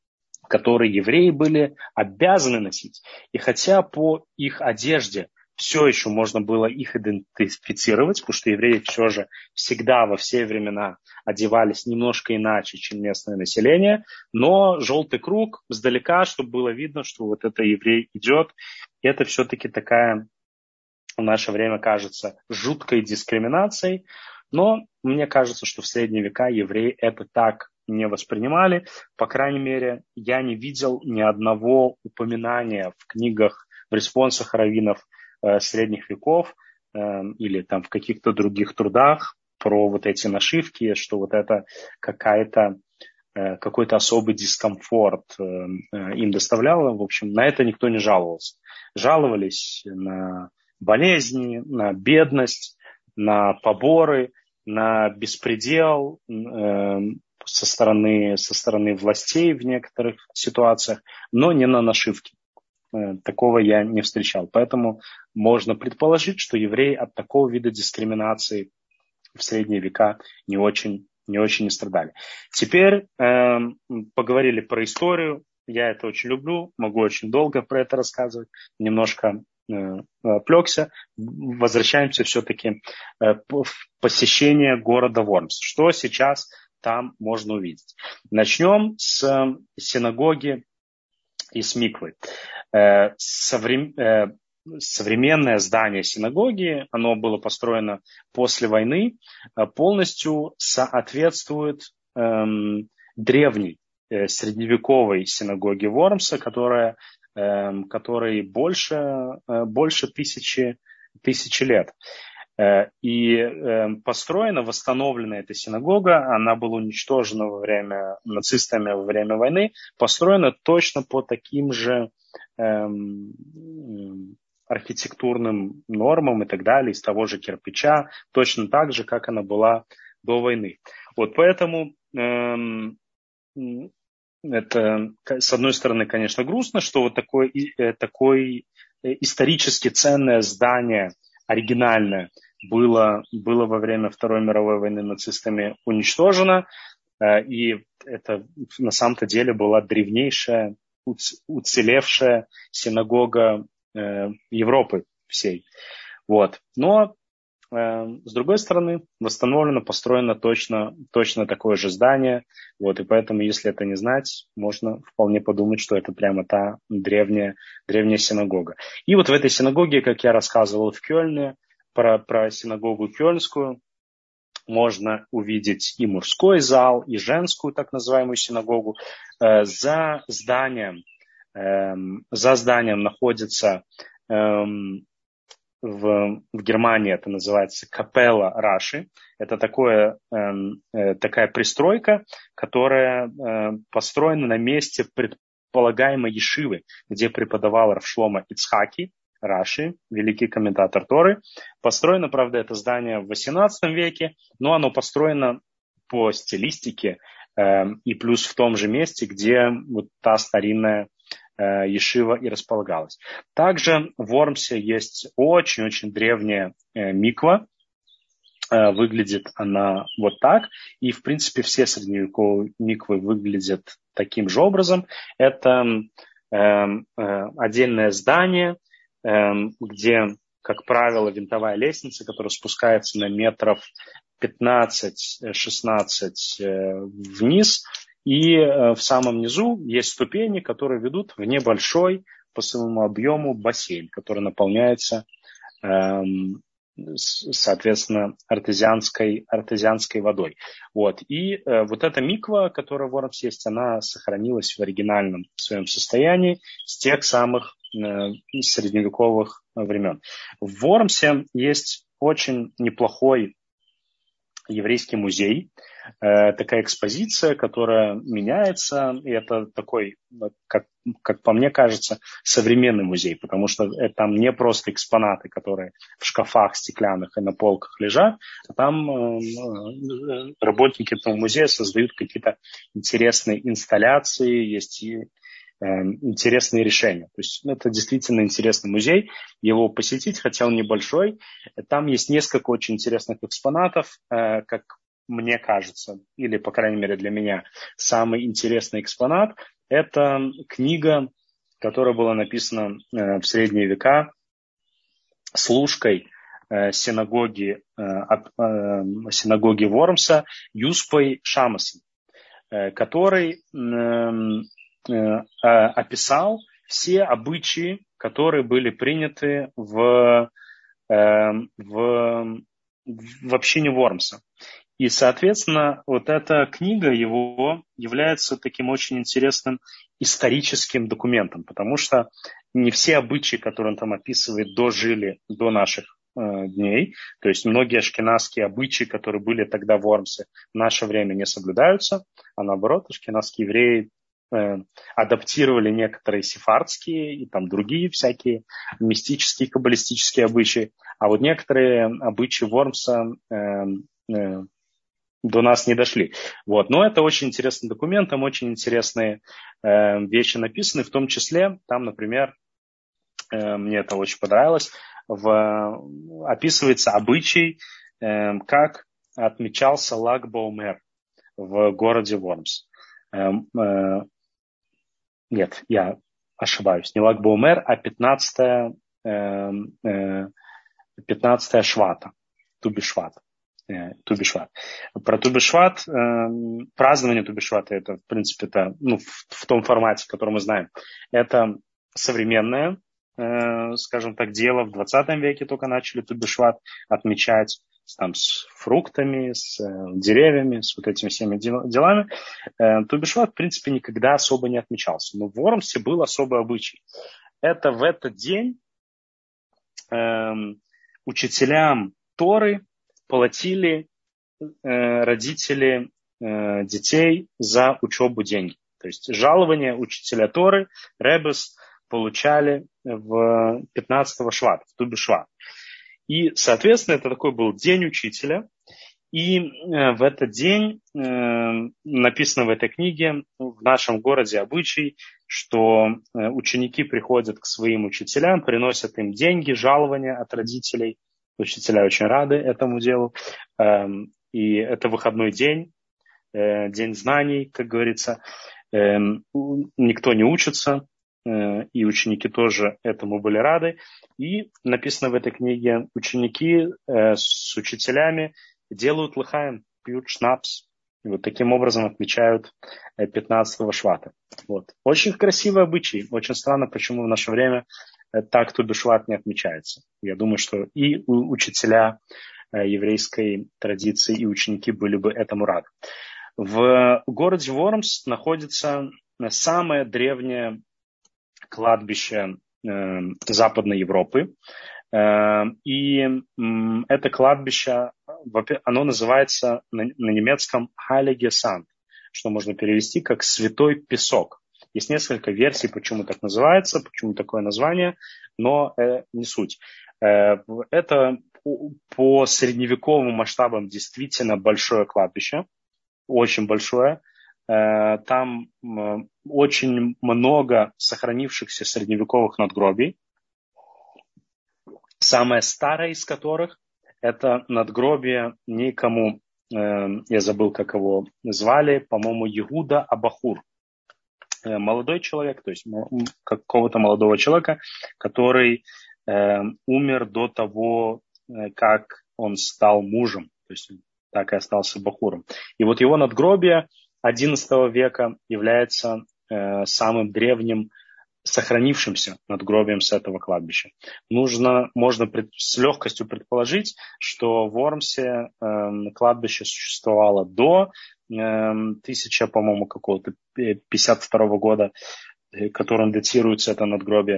которые евреи были обязаны носить. И хотя по их одежде все еще можно было их идентифицировать, потому что евреи все же всегда во все времена одевались немножко иначе, чем местное население, но желтый круг сдалека, чтобы было видно, что вот это еврей идет, это все-таки такая в наше время кажется жуткой дискриминацией, но мне кажется, что в средние века евреи это так не воспринимали. По крайней мере, я не видел ни одного упоминания в книгах, в респонсах раввинов э, средних веков э, или там в каких-то других трудах про вот эти нашивки, что вот это какая-то, э, какой-то особый дискомфорт э, э, им доставляло. В общем, на это никто не жаловался. Жаловались на болезни, на бедность, на поборы, на беспредел э, со стороны, со стороны властей в некоторых ситуациях, но не на нашивки. Э, такого я не встречал. Поэтому можно предположить, что евреи от такого вида дискриминации в средние века не очень, не очень и страдали. Теперь э, поговорили про историю. Я это очень люблю, могу очень долго про это рассказывать. Немножко отвлекся. Возвращаемся все-таки в посещение города Вормс. Что сейчас там можно увидеть? Начнем с синагоги и с миквы. Современное здание синагоги, оно было построено после войны, полностью соответствует эм, древней э, средневековой синагоге Вормса, которая который больше, больше тысячи, тысячи лет. И построена, восстановлена эта синагога, она была уничтожена во время нацистами во время войны, построена точно по таким же эм, архитектурным нормам и так далее, из того же кирпича, точно так же, как она была до войны. Вот поэтому эм, это, с одной стороны, конечно, грустно, что вот такое, такое исторически ценное здание, оригинальное, было, было во время Второй мировой войны нацистами уничтожено. И это на самом-то деле была древнейшая, уцелевшая синагога Европы всей. Вот. Но с другой стороны, восстановлено, построено точно, точно такое же здание. Вот, и поэтому, если это не знать, можно вполне подумать, что это прямо та древняя, древняя синагога. И вот в этой синагоге, как я рассказывал в Кёльне, про, про синагогу Кёльнскую, можно увидеть и мужской зал, и женскую так называемую синагогу. За зданием, за зданием находится... В, в Германии это называется Капелла Раши. Это такое, э, такая пристройка, которая э, построена на месте предполагаемой ешивы, где преподавал Рав Шломо Ицхаки Раши, великий комментатор Торы. Построено, правда, это здание в восемнадцатом веке, но оно построено по стилистике э, и плюс в том же месте, где вот та старинная ешива и располагалась. Также в Вормсе есть очень-очень древняя миква. Выглядит она вот так. И, в принципе, все средневековые миквы выглядят таким же образом. Это отдельное здание, где, как правило, винтовая лестница, которая спускается на метров пятнадцать-шестнадцать вниз. И в самом низу есть ступени, которые ведут в небольшой по своему объему бассейн, который наполняется, соответственно, артезианской, артезианской водой. Вот. И вот эта миква, которая в Вормсе есть, она сохранилась в оригинальном своем состоянии с тех самых средневековых времен. В Вормсе есть очень неплохой еврейский музей, такая экспозиция, которая меняется, и это такой, как, как по мне кажется, современный музей, потому что там не просто экспонаты, которые в шкафах стеклянных и на полках лежат, а там работники этого музея создают какие-то интересные инсталляции, есть и интересные решения. То есть это действительно интересный музей, его посетить, хотя он небольшой. Там есть несколько очень интересных экспонатов, как мне кажется, или, по крайней мере, для меня самый интересный экспонат – это книга, которая была написана в средние века служкой синагоги, синагоги Вормса Юспой Шамасом, который описал все обычаи, которые были приняты в, в, в общине Вормса. И, соответственно, вот эта книга его является таким очень интересным историческим документом, потому что не все обычаи, которые он там описывает, дожили до наших э, дней. То есть многие ашкеназские обычаи, которые были тогда в Вормсе, в наше время не соблюдаются, а наоборот, ашкеназские евреи э, адаптировали некоторые сефардские и там другие всякие мистические, каббалистические обычаи. А вот некоторые обычаи Вормса э, э, до нас не дошли. Вот. Но это очень интересный документ, там очень интересные э, вещи написаны, в том числе, там, например, э, мне это очень понравилось, в, описывается обычай, э, как отмечался Lag BaOmer в городе Вормс. Э, э, нет, я ошибаюсь, не Lag BaOmer, а пятнадцатое Швата, Ту-би-Шват. Ту-би-Шват. Про Ту-би-Шват, э, празднование Ту-би-Швата, это, в принципе, это, ну, в, в том формате, который мы знаем, это современное, э, скажем так, дело. В двадцатом веке только начали Ту-би-Шват отмечать там, с фруктами, с э, деревьями, с вот этими всеми делами. Э, Ту-би-Шват, в принципе, никогда особо не отмечался. Но в Вормсе был особый обычай. Это в этот день э, учителям Торы платили э, родители э, детей за учебу деньги. То есть жалование учителя Торы, ребес, получали в пятнадцатого Швата, в Ту-би-Шват. И, соответственно, это такой был день учителя. И э, в этот день э, написано в этой книге, в нашем городе обычай, что э, ученики приходят к своим учителям, приносят им деньги, жалования от родителей. Учителя очень рады этому делу. И это выходной день. э, день знаний, как говорится. Э, никто не учится, э, и ученики тоже этому были рады. И написано в этой книге, ученики э, с учителями делают лыхаем, пьют шнапс. И вот таким образом отмечают пятнадцатого швата. Вот. Очень красивый обычай. Очень странно, почему в наше время так Ту б'Шват не отмечается. Я думаю, что и учителя еврейской традиции, и ученики были бы этому рады. В городе Вормс находится самое древнее кладбище э, Западной Европы. Э, и э, это кладбище, оно называется на, на немецком Heilige Sand, что можно перевести как «святой песок». Есть несколько версий, почему так называется, почему такое название, но э, не суть. Э, это по, по средневековым масштабам действительно большое кладбище, очень большое. Э, там э, очень много сохранившихся средневековых надгробий. Самое старое из которых это надгробие некому, э, я забыл, как его звали, по-моему, Иуда Абахур. Молодой человек, то есть какого-то молодого человека, который э, умер до того, как он стал мужем, то есть так и остался бахуром. И вот его надгробие одиннадцатого века является э, самым древним сохранившимся надгробием с этого кладбища. Нужно, можно пред, с легкостью предположить, что в Вормсе э, кладбище существовало до э, тысяча, по-моему, какого-то пятьдесят второго года, которым датируется это надгробие.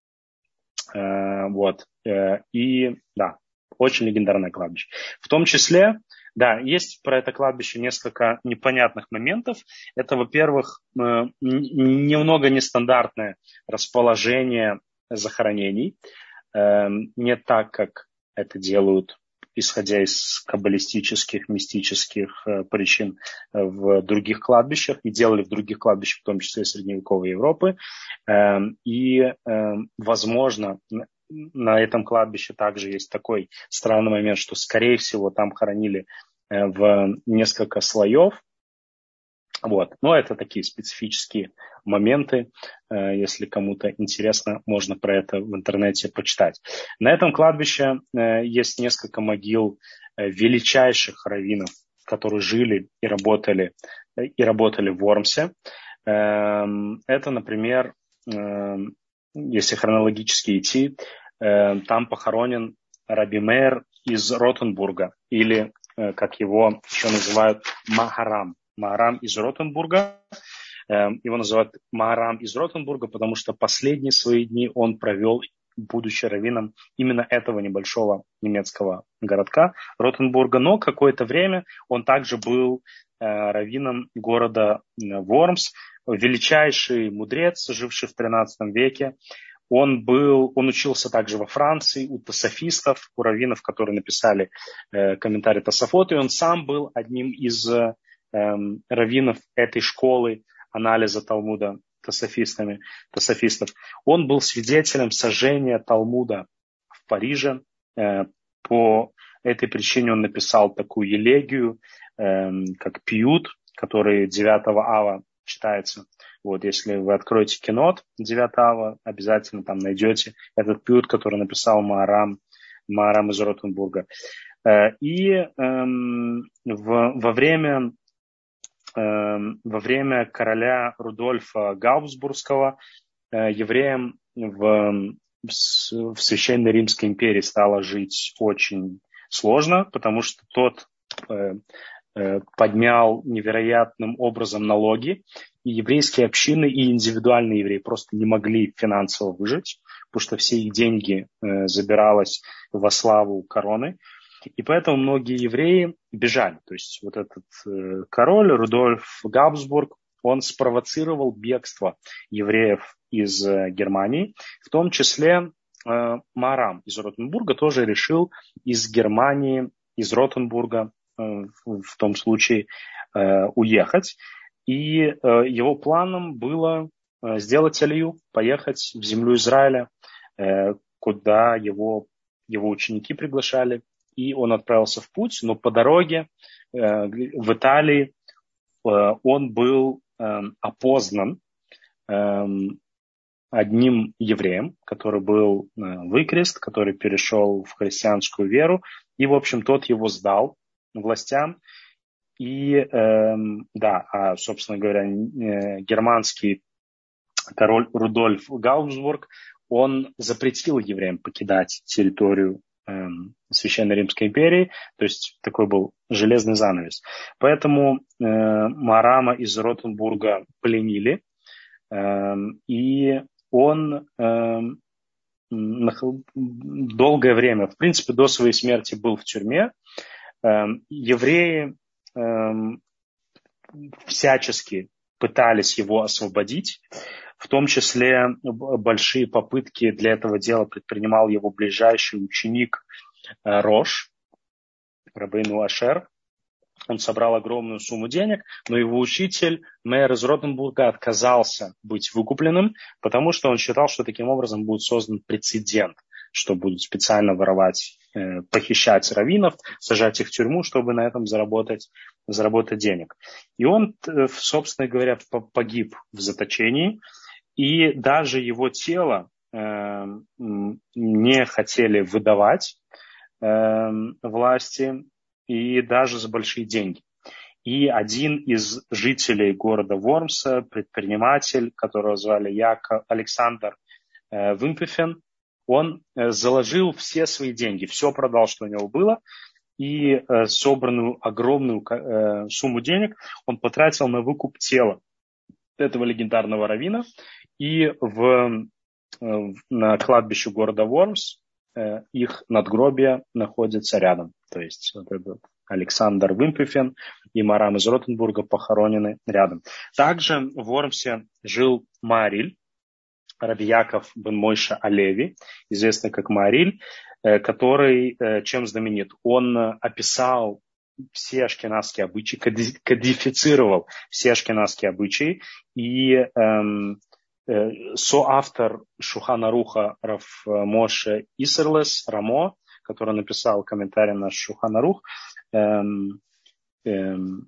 Э, вот. Э, и, да, очень легендарное кладбище. В том числе, да, есть про это кладбище несколько непонятных моментов. Это, во-первых, э, немного нестандартное расположение захоронений. Э, не так, как это делают, исходя из каббалистических, мистических э, причин в других кладбищах, и делали в других кладбищах, в том числе средневековой Европы. Э, и, э, возможно, на этом кладбище также есть такой странный момент, что, скорее всего, там хоронили э, в несколько слоев. Вот. Но это такие специфические моменты. Э, если кому-то интересно, можно про это в интернете почитать. На этом кладбище э, есть несколько могил э, величайших раввинов, которые жили и работали, э, и работали в Вормсе. Э, это, например, э, если хронологически идти, э, там похоронен Раби Меир из Ротенбурга, или, э, как его еще называют, Магарам. Магарам из Ротенбурга. Его называют Магарам из Ротенбурга, потому что последние свои дни он провел, будучи раввином именно этого небольшого немецкого городка Ротенбурга. Но какое-то время он также был раввином города Вормс, величайший мудрец, живший в тринадцатом веке. Он был, он учился также во Франции у тософистов, у раввинов, которые написали э, комментарий Тософот, и он сам был одним из э, раввинов этой школы анализа Талмуда тософистами, тософистов. Он был свидетелем сожжения Талмуда в Париже. Э, по этой причине он написал такую елегию, э, как Пиют, который девятого ава читается. Вот, если вы откроете Кинот девятого ава, обязательно там найдете этот пиют, который написал Магарам, Магарам из Ротенбурга. И эм, в, во время эм, во время короля Рудольфа Габсбургского э, евреям в, в Священной Римской империи стало жить очень сложно, потому что тот э, поднял невероятным образом налоги, и еврейские общины, и индивидуальные евреи просто не могли финансово выжить, потому что все их деньги э, забиралось во славу короны. И поэтому многие евреи бежали. То есть вот этот э, король Рудольф Габсбург, он спровоцировал бегство евреев из э, Германии, в том числе э, Магарам из Ротенбурга тоже решил из Германии, из Ротенбурга в том случае э, уехать. И э, его планом было э, сделать алию, поехать в землю Израиля, э, куда его, его ученики приглашали. И он отправился в путь, но по дороге э, в Италии он был опознан одним евреем, который был выкрест, который перешел в христианскую веру, и, в общем, тот его сдал властям. И, да, а, собственно говоря, германский король Рудольф Гауцбург, он запретил евреям покидать территорию э, Священной Римской империи, то есть такой был железный занавес. Поэтому э, Марама из Ротенбурга пленили, э, и он э, долгое время, в принципе, до своей смерти был в тюрьме. Э, евреи э, всячески пытались его освободить, в том числе большие попытки для этого дела предпринимал его ближайший ученик Рош, Рабейну Ашер. Он собрал огромную сумму денег, но его учитель, мэр из Ротенбурга, отказался быть выкупленным, потому что он считал, что таким образом будет создан прецедент, что будут специально воровать, э, похищать раввинов, сажать их в тюрьму, чтобы на этом заработать, заработать денег. И он, собственно говоря, погиб в заточении, и даже его тело э, не хотели выдавать э, власти, и даже за большие деньги. И один из жителей города Вормса, предприниматель, которого звали Яков Александр э, Вимпефен, он э, заложил все свои деньги, все продал, что у него было, и э, собранную огромную э, сумму денег он потратил на выкуп тела этого легендарного раввина. И в, э, на кладбище города Вормс э, их надгробие находится рядом. То есть вот этот Александр Вимпефен и Марам из Ротенбурга похоронены рядом. Также в Вормсе жил Маариль, Раби Яков бен Мойша Алеви, известный как Маариль, э, который э, чем знаменит? Он описал все ашкеназские обычаи, кодифицировал все ашкеназские обычаи, и эм, э, соавтор Шулхан Аруха Рав Моше Исерлес Рамо, который написал комментарий на Шулхан Арух, эм, эм,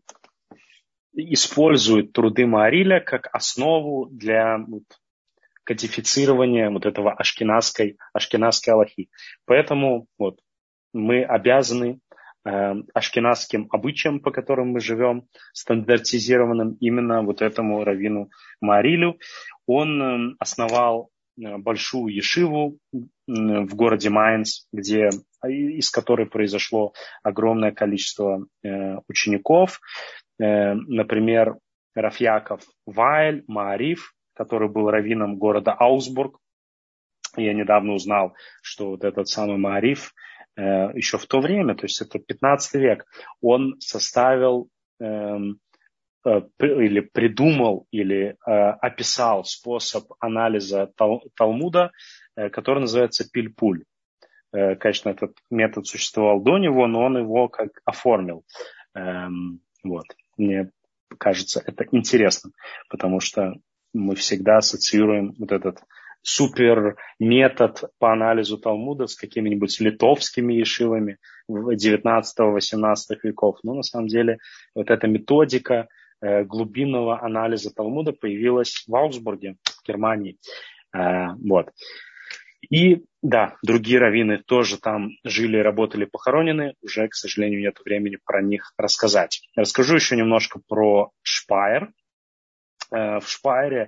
использует труды Маариля как основу для вот, кодифицирования вот этого ашкеназской, ашкеназской алахи. Поэтому вот, мы обязаны ашкеназским обычаям, по которым мы живем, стандартизированным именно вот этому раввину Маарилю. Он основал большую ешиву в городе Майнц, где, из которой произошло огромное количество учеников. Например, Рав Яков Вайль Маариф, который был раввином города Аусбург. Я недавно узнал, что вот этот самый Маариф еще в то время, то есть это пятнадцатый век, он составил э, э, или придумал, или э, описал способ анализа тал, Талмуда, э, который называется пильпуль. Э, конечно, этот метод существовал до него, но он его как оформил. Э, вот. Мне кажется, это интересно, потому что мы всегда ассоциируем вот этот супер метод по анализу Талмуда с какими-нибудь литовскими ешивами девятнадцатого-восемнадцатого веков. Но на самом деле вот эта методика э, глубинного анализа Талмуда появилась в Аусбурге, в Германии. Э, вот. И да, другие раввины тоже там жили, работали, похоронены. Уже, к сожалению, нет времени про них рассказать. Расскажу еще немножко про Шпайер. Э, в Шпайере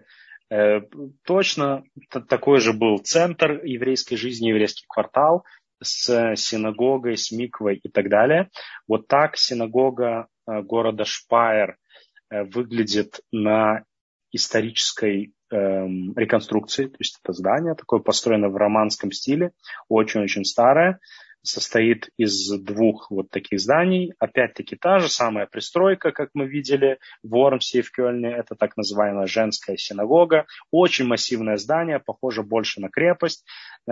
точно такой же был центр еврейской жизни, еврейский квартал с синагогой, с миквой и так далее. Вот так синагога города Шпайер выглядит на исторической эм, реконструкции. То есть это здание такое построено в романском стиле, очень-очень старое. Состоит из двух вот таких зданий. Опять-таки та же самая пристройка, как мы видели в Вормсе и в Кёльне. Это так называемая женская синагога. Очень массивное здание, похоже больше на крепость.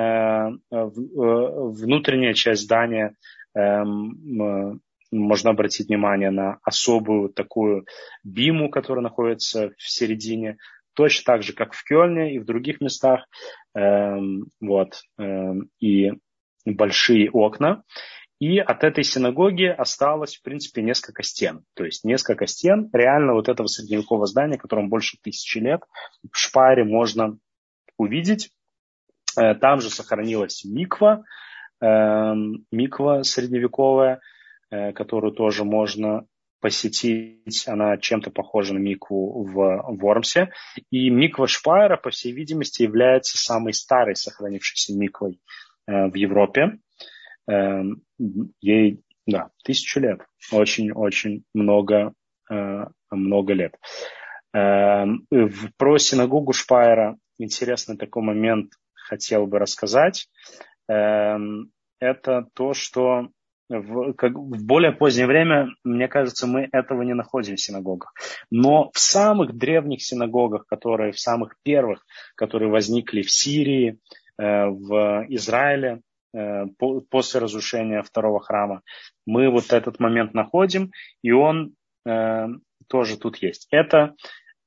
Внутренняя часть здания, можно обратить внимание на особую такую биму, которая находится в середине. Точно так же, как в Кёльне и в других местах. Вот. И большие окна. И от этой синагоги осталось, в принципе, несколько стен. То есть несколько стен реально вот этого средневекового здания, которому больше тысячи лет, в Шпайре можно увидеть. Там же сохранилась миква, миква средневековая, которую тоже можно посетить. Она чем-то похожа на микву в Вормсе. И миква Шпайра, по всей видимости, является самой старой сохранившейся миквой в Европе. Ей, да, тысячу лет. Очень-очень много, много лет. Про синагогу Шпайра интересный такой момент хотел бы рассказать. Это то, что в, как, в более позднее время, мне кажется, мы этого не находим в синагогах. Но в самых древних синагогах, которые в самых первых, которые возникли в Сирии, в Израиле, после разрушения второго храма, мы вот этот момент находим, и он тоже тут есть. Это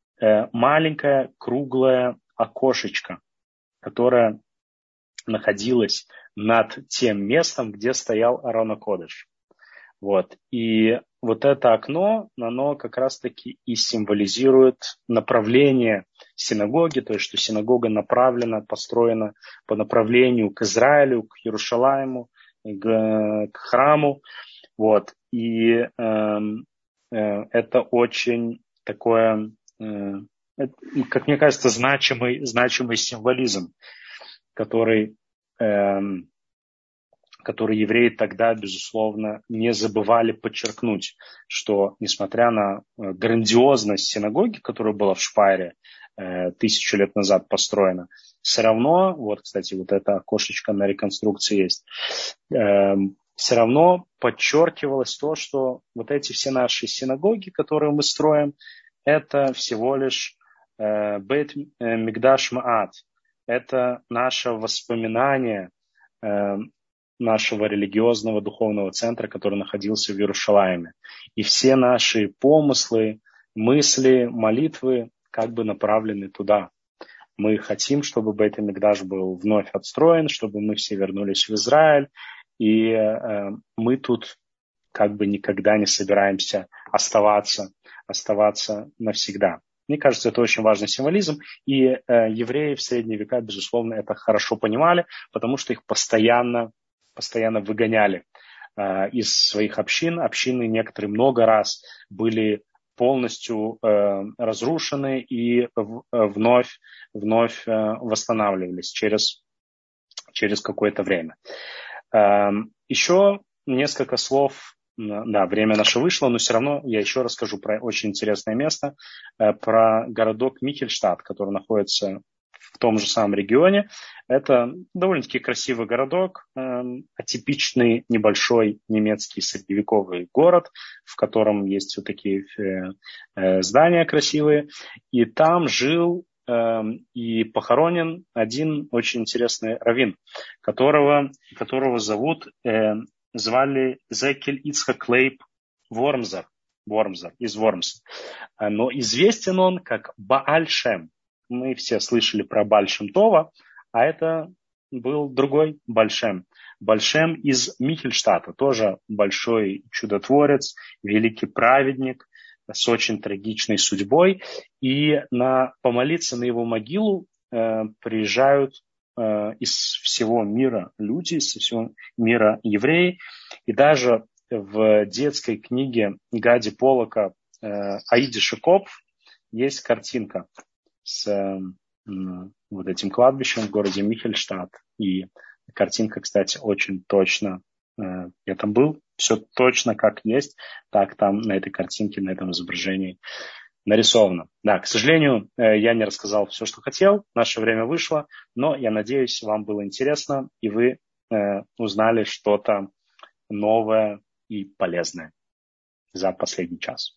маленькое круглое окошечко, которое находилось над тем местом, где стоял Арон а-Кодеш. Вот. И вот это окно, оно как раз-таки и символизирует направление синагоги, то есть что синагога направлена, построена по направлению к Израилю, к Иерушалайму, к, к храму. Вот. И э, э, это очень такое, э, как мне кажется, значимый, значимый символизм, который, э, который евреи тогда, безусловно, не забывали подчеркнуть, что, несмотря на грандиозность синагоги, которая была в Шпайре э, тысячу лет назад построена, все равно, вот, кстати, вот это окошечко на реконструкции есть, э, все равно подчеркивалось то, что вот эти все наши синагоги, которые мы строим, это всего лишь э, Бейт Микдаш Маат. Это наше воспоминание э, нашего религиозного духовного центра, который находился в Иерушалайме. И все наши помыслы, мысли, молитвы как бы направлены туда. Мы хотим, чтобы Бейт Микдаш был вновь отстроен, чтобы мы все вернулись в Израиль. И э, мы тут как бы никогда не собираемся оставаться, оставаться навсегда. Мне кажется, это очень важный символизм, и э, евреи в средние века, безусловно, это хорошо понимали, потому что их постоянно, постоянно выгоняли э, из своих общин. Общины некоторые много раз были полностью э, разрушены и в, э, вновь, вновь э, восстанавливались через, через какое-то время. Э, еще несколько слов. Да, время наше вышло, но все равно я еще расскажу про очень интересное место, про городок Михельштадт, который находится в том же самом регионе. Это довольно-таки красивый городок, атипичный небольшой немецкий средневековый город, в котором есть вот такие здания красивые. И там жил и похоронен один очень интересный раввин, которого, которого зовут... звали Зекель Ицхак Лейб Вормзер, Вормзер из Вормса. Но известен он как Бааль Шем. Мы все слышали про Бааль Шем Това, а это был другой Бааль Шем. Бааль Шем из Михельштадта, тоже большой чудотворец, великий праведник с очень трагичной судьбой. И на, помолиться на его могилу э, приезжают из всего мира люди, из всего мира евреи. И даже в детской книге Гади Полока «Аиди Шикопф» есть картинка с вот этим кладбищем в городе Михельштадт. И картинка, кстати, очень точно. Я там был, все точно как есть, так там на этой картинке, на этом изображении нарисовано. Да, к сожалению, я не рассказал все, что хотел. Наше время вышло, но я надеюсь, вам было интересно, и вы э, узнали что-то новое и полезное за последний час.